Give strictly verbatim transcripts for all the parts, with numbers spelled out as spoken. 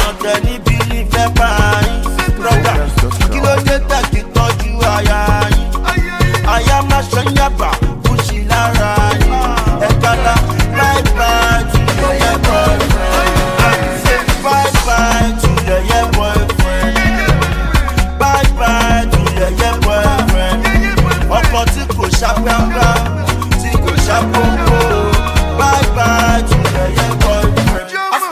náà tẹ̀ níbi ìfẹ́ bá yín. Brọ́dà kí ló dé tẹ̀kí tọ́jú aya yín. Aya máa ṣe ń yàgbà kùsì lára yín. Ẹ̀kálá bye bye to your yeah boyfriend. Bye bye to your yeah boyfriend. Bye bye to your yeah boyfriend. Ọkọ tí kò ṣàpẹ́pẹ́ tí kò ṣàpòpò. Bye bye to your yeah boyfriend.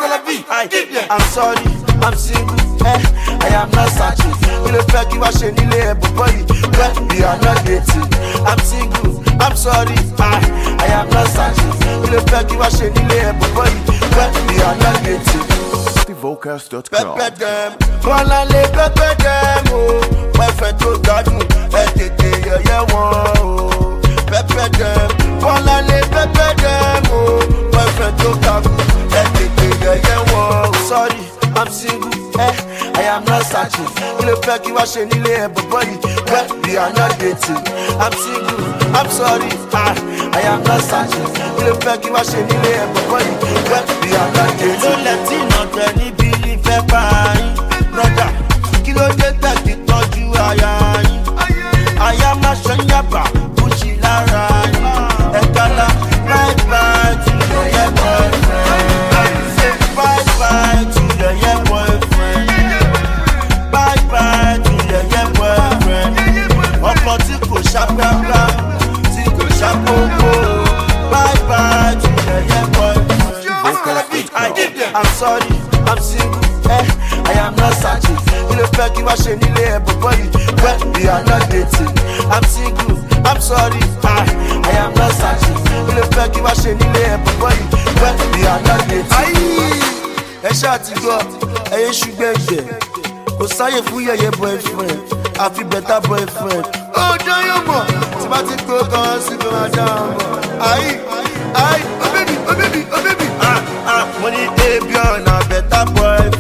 I'm sorry, I'm single, eh, I am not searching. You don't feel you are shaking the boy, but we are not dating. I'm single, I'm sorry, I, I am not searching. You don't feel you are shaking the boy, but we are not dating. the vocals dot com. Pepe them, wanna live pepe them, oh. Perfect to God, eh, tete yeah yeah oh. Pepe them, wanna live pepe them, oh. Perfect to God, eh, tete yeah yeah oh. Sorry, I'm single, eh, I am not searching. You look like you are shaking the boy, but we are not dating. I'm single, I'm sorry, I, I am not searching. You look like you are shaking the boy, but we are not dating. Don't let it not any believe a pie, brother. Kilo de taki toju aya yin. Aya ma shanyaba, pushi lara yin. Ekala, bye bye to your yeah boyfriend. Bye bye to your yeah boyfriend. Bye bye to your yeah boyfriend. Ọkọ tí kò ṣàpẹ́pẹ́, tí kò ṣàpòpò. Bye bye to your yeah boyfriend. I'm sorry, I'm single, eh, I am not searching. You look like you are shaking the boy, but we are not dating. I'm single, I'm sorry, I, I am not searching. You look like you are shaking the boy, but we are not dating. Ẹ ṣáà ti gbọ́, ẹ yé ṣùgbẹ́gbẹ́. Kò sáyè fún yẹ̀yẹ́ boyfriend, àfi better boyfriend. Ó dáyọ̀ mọ̀, tí bá ti gbó kan sí kò máa dá ọmọ. Ayi, ayi, oh baby, oh baby, oh baby. Ah, ah, mo ní baby ọ̀nà better boyfriend.